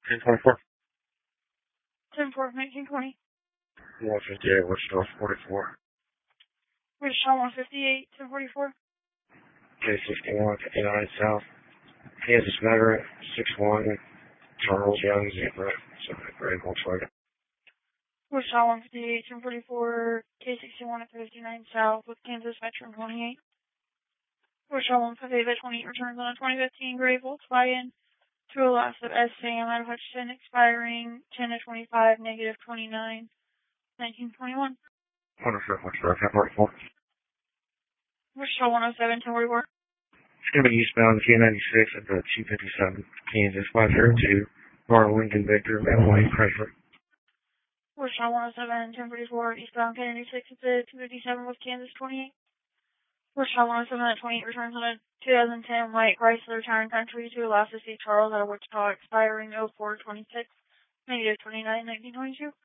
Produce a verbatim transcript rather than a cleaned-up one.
ten twenty-four. ten four, nineteen twenty. one fifty-eight, Wichita forty-four. Wichita one fifty-eight, ten forty-four. K sixty-one, fifty-nine South. Kansas Veteran, six one. Charles Young, Zebra, seventh grade, Volkswagen. Wichita one fifty-eight, ten forty-four. K sixty-one at fifty-nine South with Kansas Veteran twenty-eight. Wichita one fifty-eight at twenty returns on a twenty fifteen gray Volkswagen to a loss of S. Sam out of Hutchinson, expiring ten of twenty-five, negative twenty-nine, nineteen twenty-one. Wonderful, Wichita ten forty-four. Wichita one oh seven, ten forty-four. It's going to be eastbound K ninety-six at the two fifty-seven, Kansas five zero two, Ronald Lincoln Victor, Manway, Chrysler. Wichita one oh seven, ten forty-four, eastbound K ninety-six at the two fifty-seven with Kansas twenty-eight. Wichita one oh seven at twenty-eight returns on a two thousand ten white Chrysler Town Country to Alaska City Charles out of Wichita, expiring oh four twenty-six, negative twenty-nine, nineteen twenty-two.